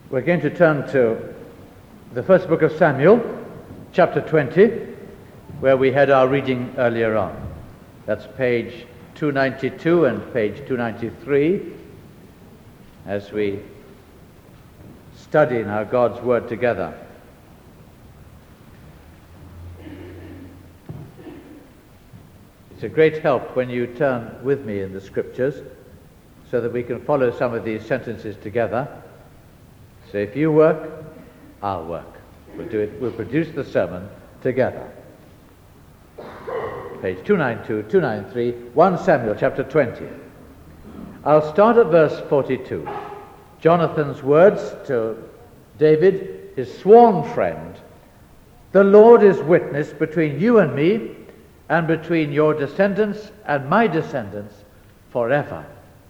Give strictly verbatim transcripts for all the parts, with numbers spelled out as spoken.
We're going to turn to the first book of Samuel, chapter twenty, where we had our reading earlier on. That's page two ninety-two and page two ninety-three, as we study now God's Word together. It's a great help when you turn with me in the Scriptures so that we can follow some of these sentences together. So if you work, I'll work. We'll do it. We'll produce the sermon together. Page two ninety-two, two ninety-three, First Samuel chapter twenty. I'll start at verse forty-two. Jonathan's words to David, his sworn friend: "The Lord is witness between you and me, and between your descendants and my descendants forever."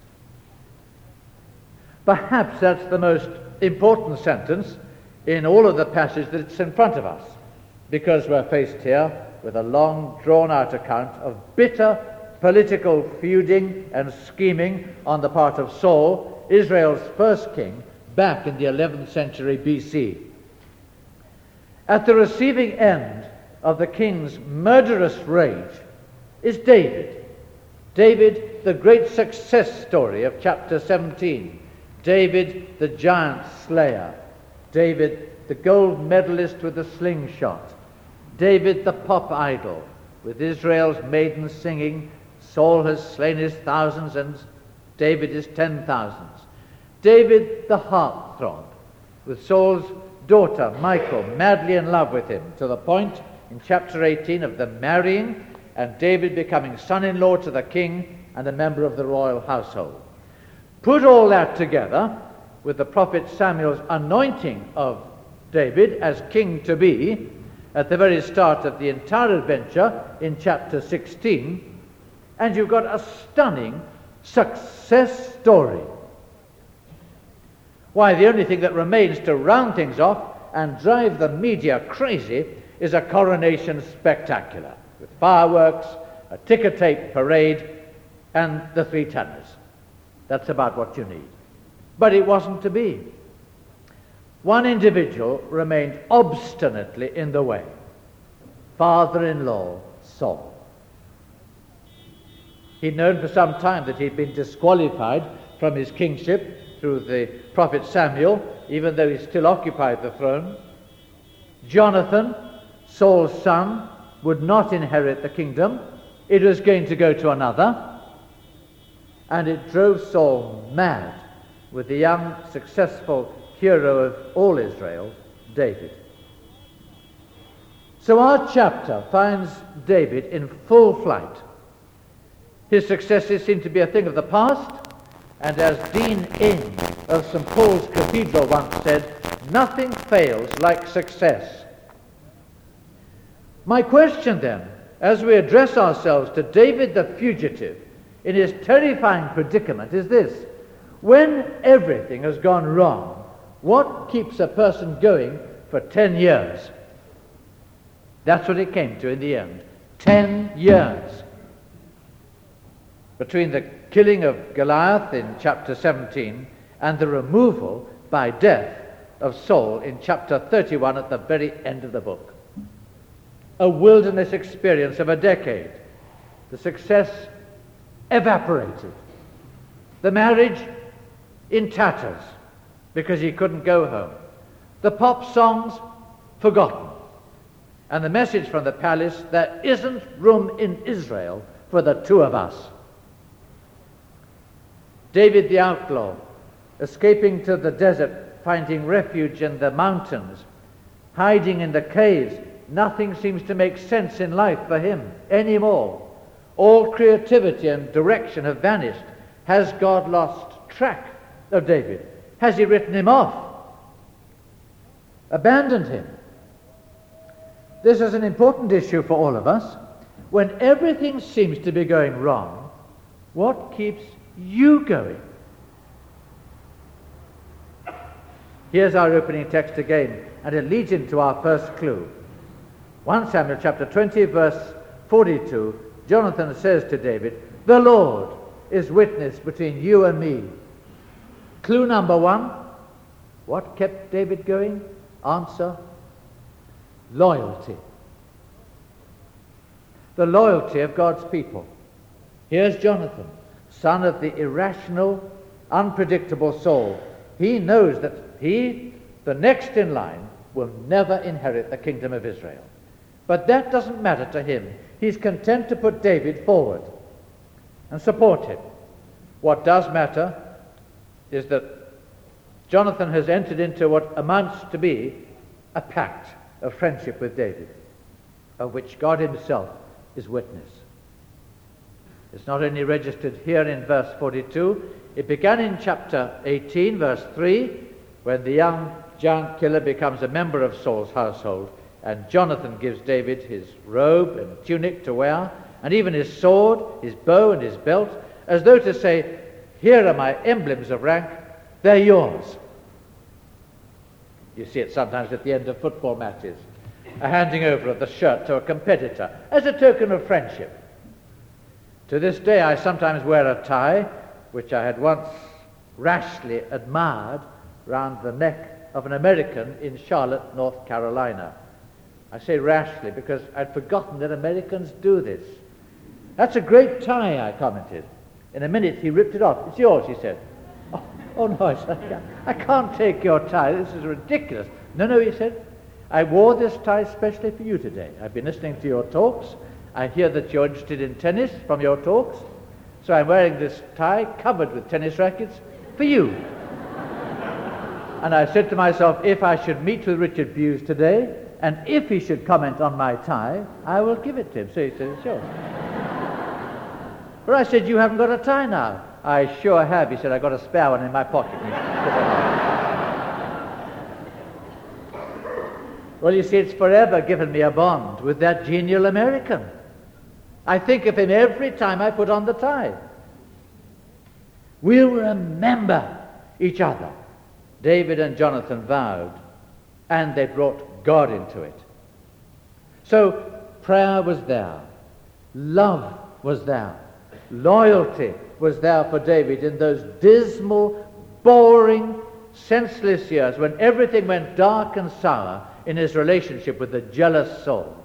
Perhaps that's the most important sentence in all of the passage that's in front of us, because we're faced here with a long, drawn-out account of bitter political feuding and scheming on the part of Saul, Israel's first king, back in the eleventh century B C. At the receiving end of the king's murderous rage is David. David, the great success story of chapter seventeen. David, the giant slayer. David, the gold medalist with the slingshot. David, the pop idol, with Israel's maidens singing, "Saul has slain his thousands and David his ten thousands." David, the heartthrob, with Saul's daughter, Michal, madly in love with him, to the point in chapter eighteen of the marrying and David becoming son-in-law to the king and a member of the royal household. Put all that together with the prophet Samuel's anointing of David as king to be at the very start of the entire adventure in chapter sixteen, and you've got a stunning success story. Why, the only thing that remains to round things off and drive the media crazy is a coronation spectacular with fireworks, a ticker tape parade, and the three tenors. That's about what you need. But it wasn't to be. One individual remained obstinately in the way: father-in-law Saul. He'd known for some time that he'd been disqualified from his kingship through the prophet Samuel, even though he still occupied the throne. Jonathan, Saul's son, would not inherit the kingdom. It was going to go to another. And it drove Saul mad with the young, successful hero of all Israel, David. So our chapter finds David in full flight. His successes seem to be a thing of the past, and as Dean Ing of Saint Paul's Cathedral once said, nothing fails like success. My question then, as we address ourselves to David the fugitive in his terrifying predicament, is this: when everything has gone wrong, what keeps a person going for ten years? That's what it came to in the end. Ten years. Between the killing of Goliath in chapter seventeen and the removal by death of Saul in chapter thirty-one at the very end of the book. A wilderness experience of a decade. The success evaporated. The marriage in tatters because he couldn't go home. The pop songs forgotten. And the message from the palace: there isn't room in Israel for the two of us. David the outlaw, escaping to the desert, finding refuge in the mountains, hiding in the caves. Nothing seems to make sense in life for him anymore. All creativity and direction have vanished. Has God lost track of David? Has he written him off? Abandoned him? This is an important issue for all of us. When everything seems to be going wrong, what keeps you going? Here's our opening text again, and it leads into our first clue. First Samuel chapter twenty, verse forty-two. Jonathan says to David, "The Lord is witness between you and me." Clue number one: What kept David going? Answer: loyalty. The loyalty of God's people. Here's Jonathan, son of the irrational, unpredictable Saul. He knows that he, the next in line, will never inherit the kingdom of Israel. But that doesn't matter to him. He's content to put David forward and support him. What does matter is that Jonathan has entered into what amounts to be a pact of friendship with David, of which God himself is witness. It's not only registered here in verse forty-two, it began in chapter eighteen, verse three, when the young giant killer becomes a member of Saul's household, and Jonathan gives David his robe and tunic to wear, and even his sword, his bow, and his belt, as though to say, here are my emblems of rank, they're yours. You see it sometimes at the end of football matches, a handing over of the shirt to a competitor as a token of friendship. To this day I sometimes wear a tie, which I had once rashly admired, round the neck of an American in Charlotte, North Carolina. I say rashly because I'd forgotten that Americans do this. That's a great tie, I commented. In a minute he ripped it off. It's yours, he said. Oh, oh no, I said, I can't, I can't take your tie. This is ridiculous. No, no, he said, I wore this tie especially for you today. I've been listening to your talks. I hear that you're interested in tennis from your talks. So I'm wearing this tie covered with tennis rackets for you. And I said to myself, if I should meet with Richard Buse today, and if he should comment on my tie, I will give it to him. So he said, it's yours. But I said, you haven't got a tie now. I sure have. He said, I've got a spare one in my pocket. Well, you see, it's forever given me a bond with that genial American. I think of him every time I put on the tie. We'll remember each other. David and Jonathan vowed, and they brought God into it. So prayer was there, love was there, loyalty was there for David in those dismal, boring, senseless years when everything went dark and sour in his relationship with the jealous Saul.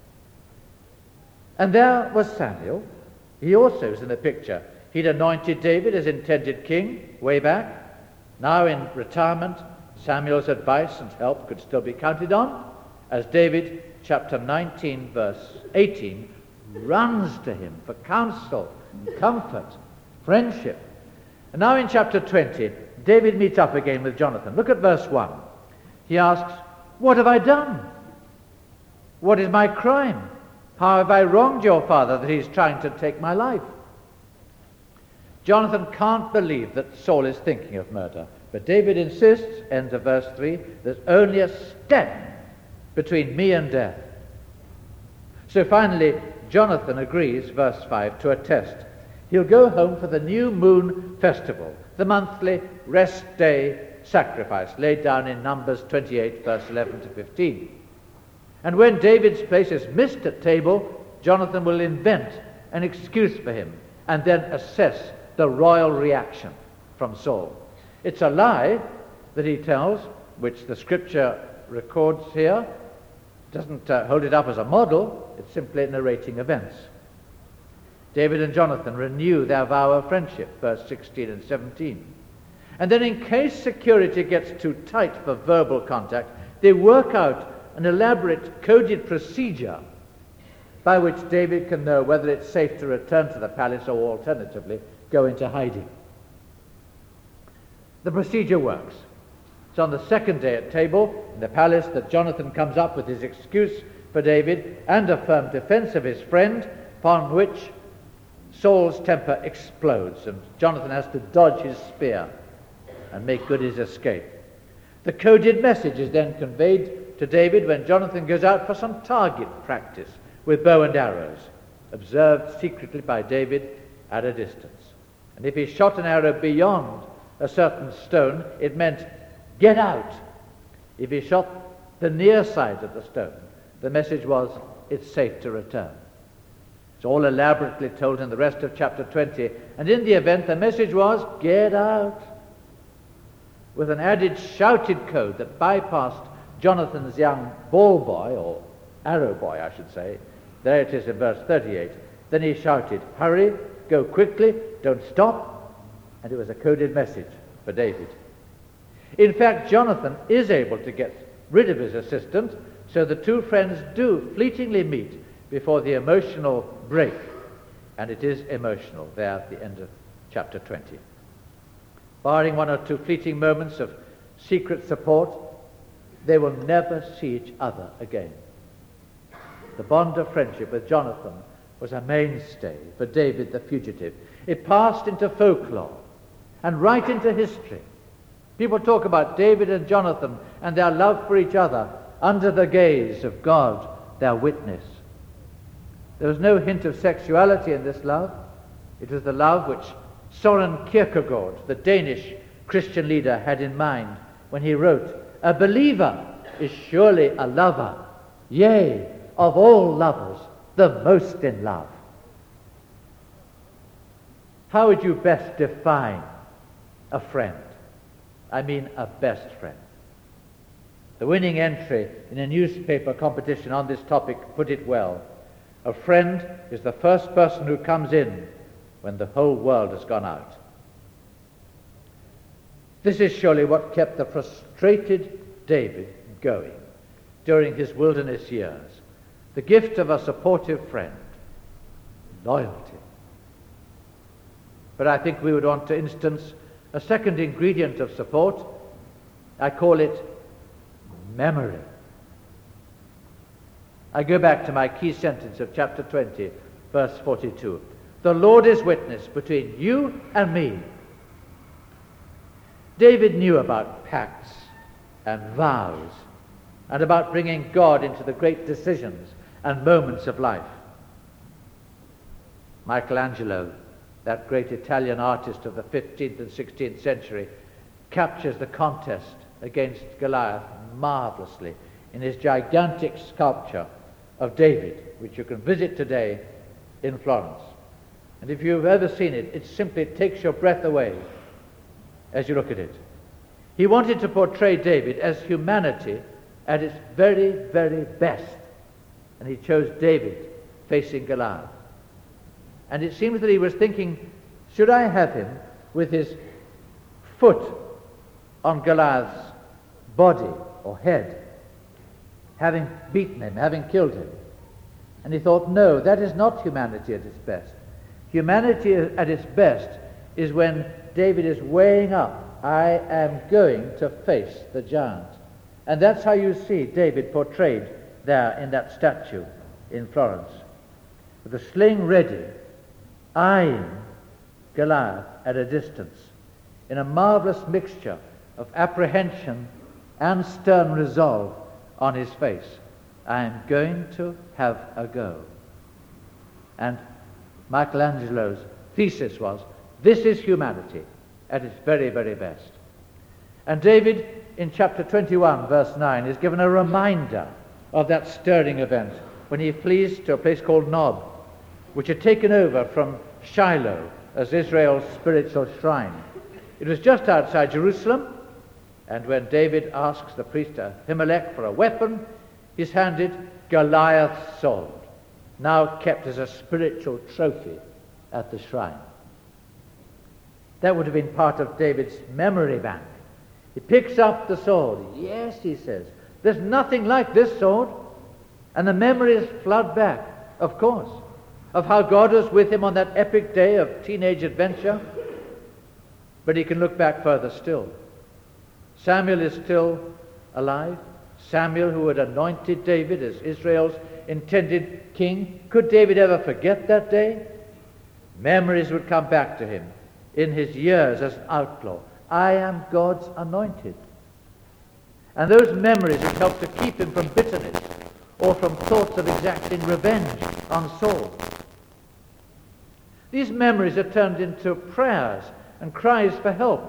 And there was Samuel. He also is in the picture. He'd anointed David as intended king way back. Now in retirement, Samuel's advice and help could still be counted on, as David, chapter nineteen, verse eighteen, runs to him for counsel, comfort, friendship. And now in chapter twenty, David meets up again with Jonathan. Look at verse one. He asks, what have I done? What is my crime? How have I wronged your father that he's trying to take my life? Jonathan can't believe that Saul is thinking of murder. But David insists, end of verse three, there's only a step between me and death. So finally, Jonathan agrees, verse five, to a test. He'll go home for the new moon festival, the monthly rest day sacrifice laid down in Numbers twenty-eight, verse eleven to fifteen. And when David's place is missed at table, Jonathan will invent an excuse for him and then assess the royal reaction from Saul. It's a lie that he tells, which the scripture records here, doesn't uh, hold it up as a model, it's simply narrating events. David and Jonathan renew their vow of friendship, verse sixteen and seventeen. And then in case security gets too tight for verbal contact, they work out an elaborate coded procedure by which David can know whether it's safe to return to the palace or alternatively go into hiding. The procedure works. It's on the second day at table in the palace that Jonathan comes up with his excuse for David and a firm defense of his friend, upon which Saul's temper explodes and Jonathan has to dodge his spear and make good his escape. The coded message is then conveyed to David when Jonathan goes out for some target practice with bow and arrows, observed secretly by David at a distance. And if he shot an arrow beyond a certain stone, it meant, get out. If he shot the near side of the stone, the message was, it's safe to return. It's all elaborately told in the rest of chapter twenty. And in the event, the message was, get out. with an added shouted code that bypassed Jonathan's young ball boy, or arrow boy I should say. There it is in verse thirty-eight. Then he shouted, "Hurry, go quickly, don't stop." And it was a coded message for David. In fact, Jonathan is able to get rid of his assistant, so the two friends do fleetingly meet before the emotional break. And it is emotional there at the end of chapter twenty. Barring one or two fleeting moments of secret support, they will never see each other again. The bond of friendship with Jonathan was a mainstay for David the fugitive. It passed into folklore and right into history. People talk about David and Jonathan and their love for each other under the gaze of God, their witness. There was no hint of sexuality in this love. It was the love which Soren Kierkegaard, the Danish Christian leader, had in mind when he wrote, "A believer is surely a lover, yea, of all lovers, the most in love." How would you best define a friend? I mean a best friend. The winning entry in a newspaper competition on this topic put it well. A friend is the first person who comes in when the whole world has gone out. This is surely what kept the frustrated David going during his wilderness years. The gift of a supportive friend. Loyalty. But I think we would want to instance a second ingredient of support. I call it memory. I go back to my key sentence of chapter twenty, verse forty-two. The Lord is witness between you and me. David knew about pacts and vows and about bringing God into the great decisions and moments of life. Michelangelo, that great Italian artist of the fifteenth and sixteenth century, captures the contest against Goliath marvelously in his gigantic sculpture of David, which you can visit today in Florence. And if you've ever seen it, it simply takes your breath away as you look at it. He wanted to portray David as humanity at its very, very best. And he chose David facing Goliath. And it seems that he was thinking, should I have him with his foot on Goliath's body or head, having beaten him, having killed him? And he thought, no, that is not humanity at its best. Humanity at its best is when David is weighing up, I am going to face the giant. And that's how you see David portrayed there in that statue in Florence, with the sling ready, eyeing Goliath at a distance, in a marvelous mixture of apprehension and stern resolve on his face. I am going to have a go. And Michelangelo's thesis was, this is humanity at its very, very best. And David, in chapter twenty-one, verse nine, is given a reminder of that stirring event when he flees to a place called Nob, which had taken over from Shiloh as Israel's spiritual shrine. It was just outside Jerusalem, and when David asks the priest Ahimelech for a weapon, he's handed Goliath's sword, now kept as a spiritual trophy at the shrine. That would have been part of David's memory bank. He picks up the sword. Yes, he says, there's nothing like this sword. And the memories flood back, of course, of how God was with him on that epic day of teenage adventure. But he can look back further still. Samuel is still alive. Samuel, who had anointed David as Israel's intended king. Could David ever forget that day? Memories would come back to him in his years as an outlaw. I am God's anointed. And those memories would help to keep him from bitterness or from thoughts of exacting revenge on Saul. These memories are turned into prayers and cries for help.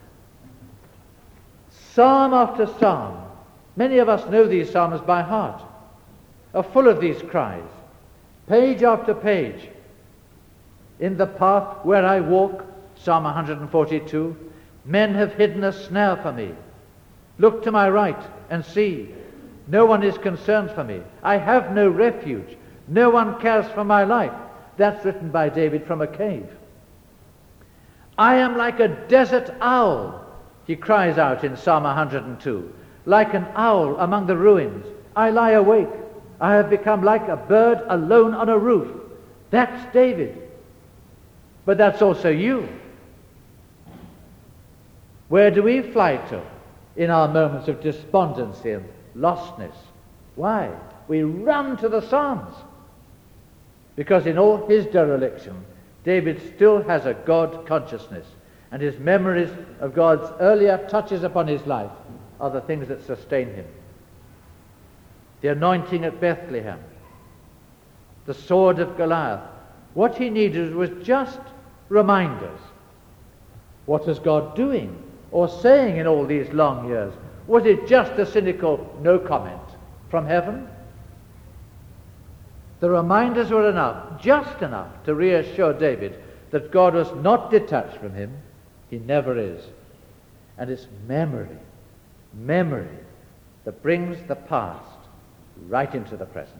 Psalm after psalm, many of us know these psalms by heart, are full of these cries. Page after page. In the path where I walk, Psalm one hundred forty-two, Men have hidden a snare for me. Look to my right and see. No one is concerned for me. I have no refuge. No one cares for my life. That's written by David from a cave. I am like a desert owl, he cries out in Psalm one hundred two. Like an owl among the ruins, I lie awake. I have become like a bird alone on a roof. That's David. But that's also you. Where do we fly to in our moments of despondency and lostness? Why? We run to the Psalms. Because in all his dereliction, David still has a God consciousness, and his memories of God's earlier touches upon his life are the things that sustain him. The anointing at Bethlehem, the sword of Goliath. What he needed was just reminders. What was God doing or saying in all these long years? Was it just a cynical no comment from heaven? The reminders were enough, just enough, to reassure David that God was not detached from him. He never is. And it's memory, memory that brings the past right into the present.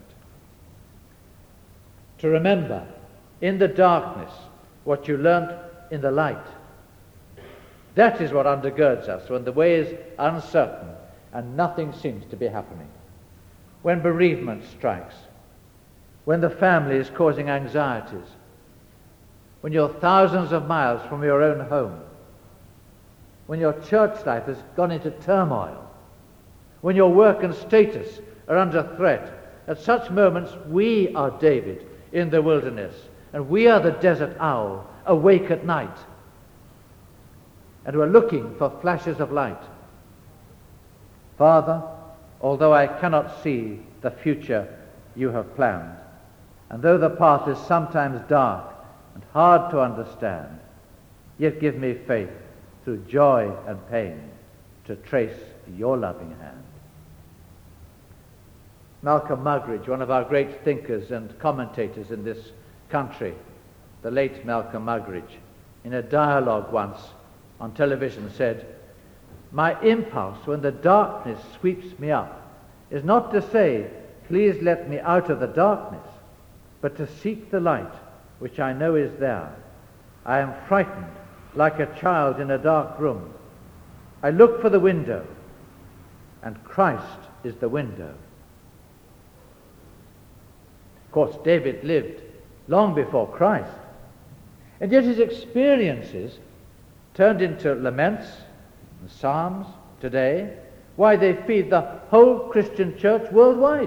To remember in the darkness what you learnt in the light. That is what undergirds us when the way is uncertain and nothing seems to be happening. When bereavement strikes, when the family is causing anxieties, when you're thousands of miles from your own home, when your church life has gone into turmoil, when your work and status are under threat. At such moments, we are David in the wilderness, and we are the desert owl awake at night, and we're looking for flashes of light. Father, although I cannot see the future you have planned, and though the path is sometimes dark and hard to understand, yet give me faith through joy and pain to trace your loving hand. Malcolm Muggeridge, one of our great thinkers and commentators in this country, the late Malcolm Muggeridge, in a dialogue once on television said, "My impulse when the darkness sweeps me up is not to say, 'Please let me out of the darkness,' but to seek the light which I know is there. I am frightened like a child in a dark room. I look for the window, and Christ is the window." Of course, David lived long before Christ, and yet his experiences turned into laments and psalms today, why they feed the whole Christian church worldwide.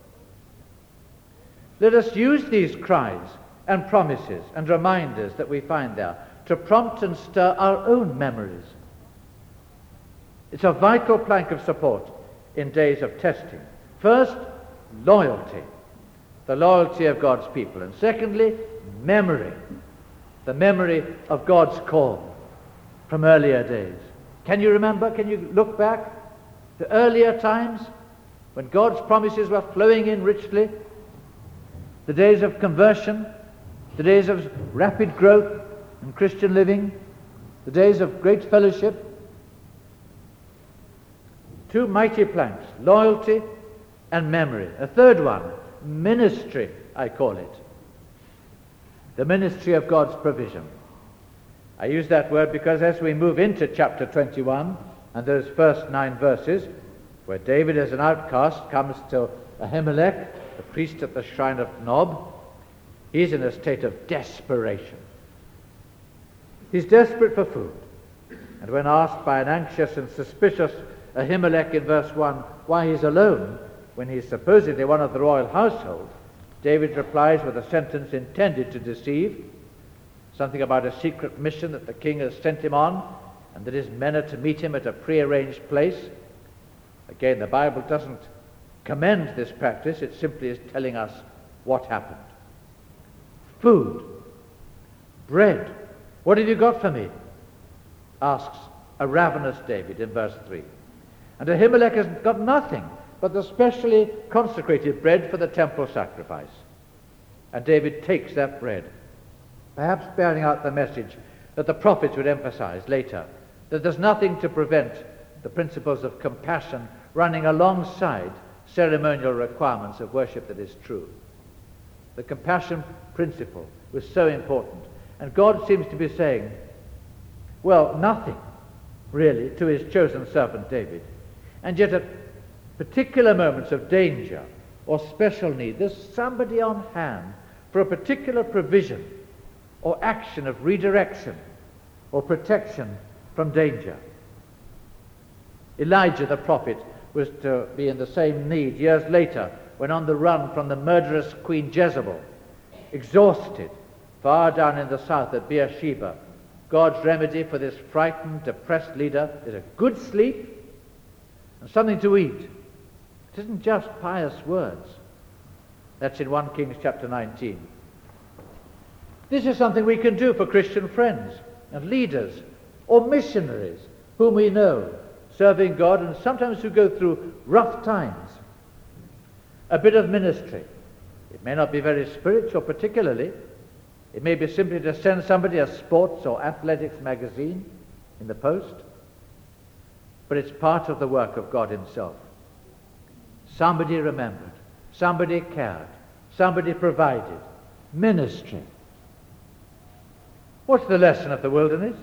Let us use these cries and promises and reminders that we find there to prompt and stir our own memories. It's a vital plank of support in days of testing. First, loyalty, the loyalty of God's people. And secondly, memory, the memory of God's call from earlier days. Can you remember, can you look back to earlier times when God's promises were flowing in richly? The days of conversion, the days of rapid growth in Christian living, the days of great fellowship. Two mighty planks, loyalty and memory. A third one, ministry, I call it. The ministry of God's provision. I use that word because as we move into chapter twenty-one and those first nine verses, where David as an outcast comes to Ahimelech, the priest at the shrine of Nob, he's in a state of desperation. He's desperate for food. And when asked by an anxious and suspicious Ahimelech in verse one why he's alone, when he's supposedly one of the royal household, David replies with a sentence intended to deceive, something about a secret mission that the king has sent him on, and that his men are to meet him at a prearranged place. Again, the Bible doesn't commend this practice, it simply is telling us what happened. Food, bread, what have you got for me? Asks a ravenous David in verse three. And Ahimelech has got nothing but the specially consecrated bread for the temple sacrifice. And David takes that bread, perhaps bearing out the message that the prophets would emphasize later, that there's nothing to prevent the principles of compassion running alongside ceremonial requirements of worship that is true. The compassion principle was so important. And God seems to be saying, well, nothing really to his chosen servant David. And yet at particular moments of danger or special need, there's somebody on hand for a particular provision or action of redirection or protection from danger. Elijah the prophet was to be in the same need years later when on the run from the murderous Queen Jezebel, exhausted, far down in the south at Beersheba. God's remedy for this frightened, depressed leader is a good sleep and something to eat. It isn't just pious words. That's in First Kings chapter nineteen. This is something we can do for Christian friends and leaders or missionaries whom we know, serving God and sometimes who go through rough times. A bit of ministry. It may not be very spiritual particularly. It may be simply to send somebody a sports or athletics magazine in the post. But it's part of the work of God himself. Somebody remembered. Somebody cared. Somebody provided. Ministry. What's the lesson of the wilderness?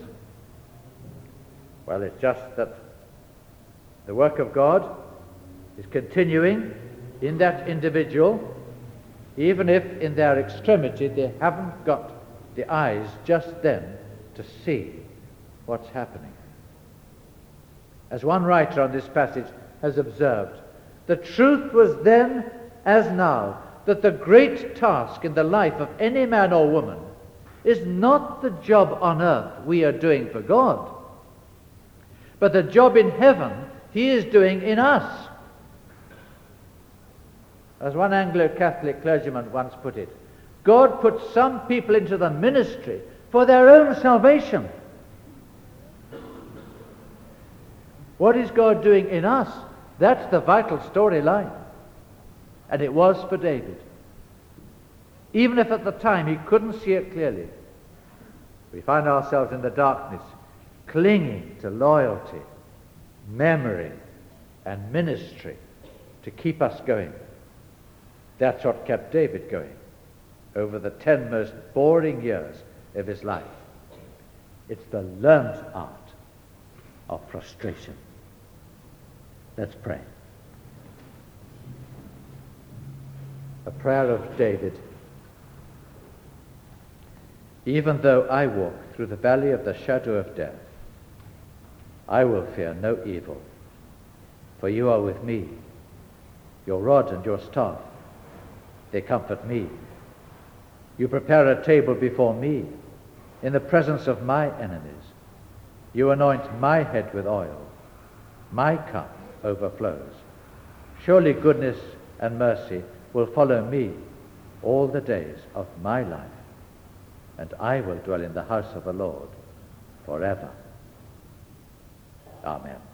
Well, it's just that the work of God is continuing in that individual, even if in their extremity they haven't got the eyes just then to see what's happening. As one writer on this passage has observed, the truth was then as now that the great task in the life of any man or woman is not the job on earth we are doing for God, but the job in heaven he is doing in us. As one Anglo-Catholic clergyman once put it, God puts some people into the ministry for their own salvation. What is God doing in us? That's the vital storyline. And it was for David. Even if at the time he couldn't see it clearly, we find ourselves in the darkness, clinging to loyalty, memory, and ministry to keep us going. That's what kept David going over the ten most boring years of his life. It's the learned art of frustration. Let's pray. A prayer of David. Even though I walk through the valley of the shadow of death, I will fear no evil, for you are with me. Your rod and your staff, they comfort me. You prepare a table before me in the presence of my enemies. You anoint my head with oil. My cup overflows. Surely goodness and mercy will follow me all the days of my life, and I will dwell in the house of the Lord forever. Amen.